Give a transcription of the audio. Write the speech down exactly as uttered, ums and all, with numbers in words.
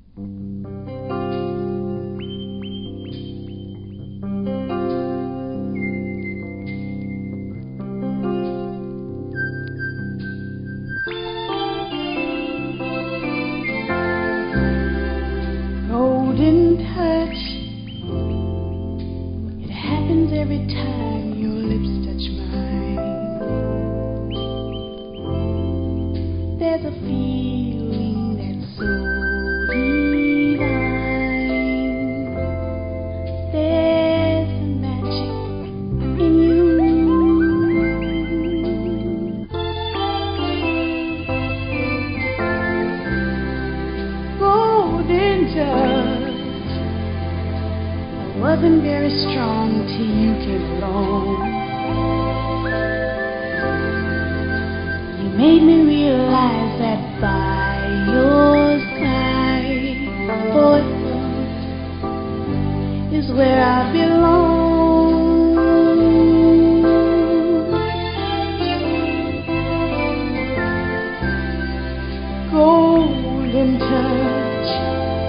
Golden touch, it happens every time your lips touch mine. There's a feeling that's so divine. There's a magic in you. Golden touch, I wasn't very strong till you came along. You made me realize that by your side, forever is where I belong. Golden touch,